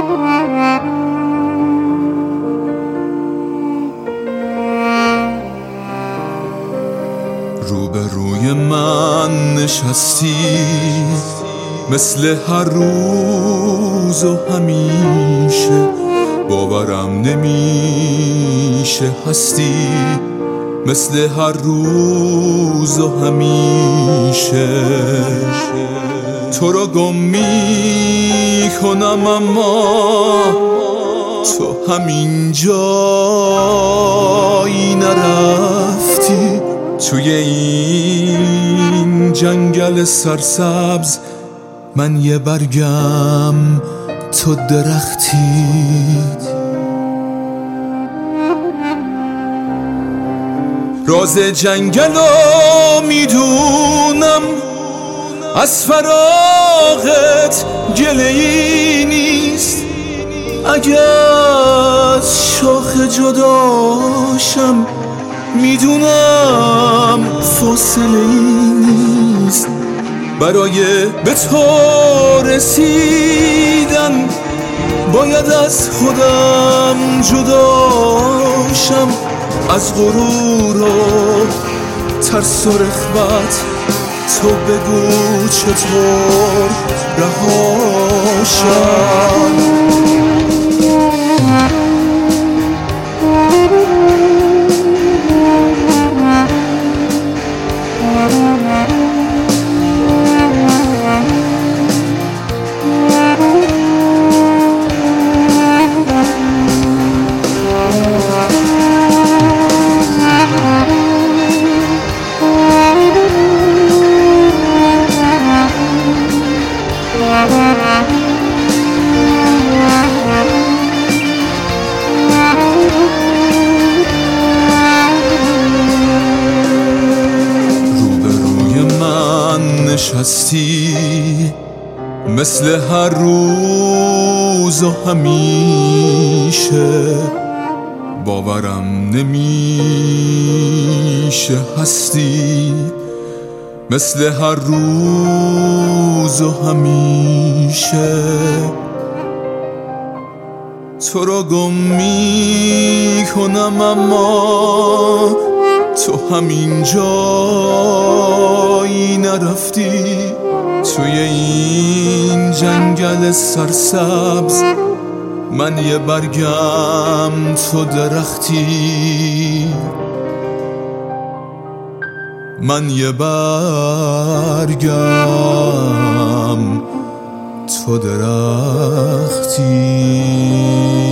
روبروی من نشستی مثل هر روز و همیشه، باورم نمیشه هستی مثل هر روز و همیشه. تو رو گم میکنم اما تو همین جایی نرفتی، توی این جنگل سرسبز من یه برگم تو درختی. راز جنگلو میدونم، از فراغت گله‌ای نیست، اگه از شاخ جداشم میدونم فاصله‌ای نیست. برای به تو رسیدن باید از خودم جداشم، از غرور و ترس و رغبت تو بگو چطور رهاشم. روبروی من نشستی مثل هر روز و همیشه، باورم نمیشه هستی مثل هر روز و همیشه. تو رو گم میکنم اما تو همین جایی نرفتی، توی این جنگل سرسبز من یه برگم تو درختی، من یه برگم، 'm تو درختی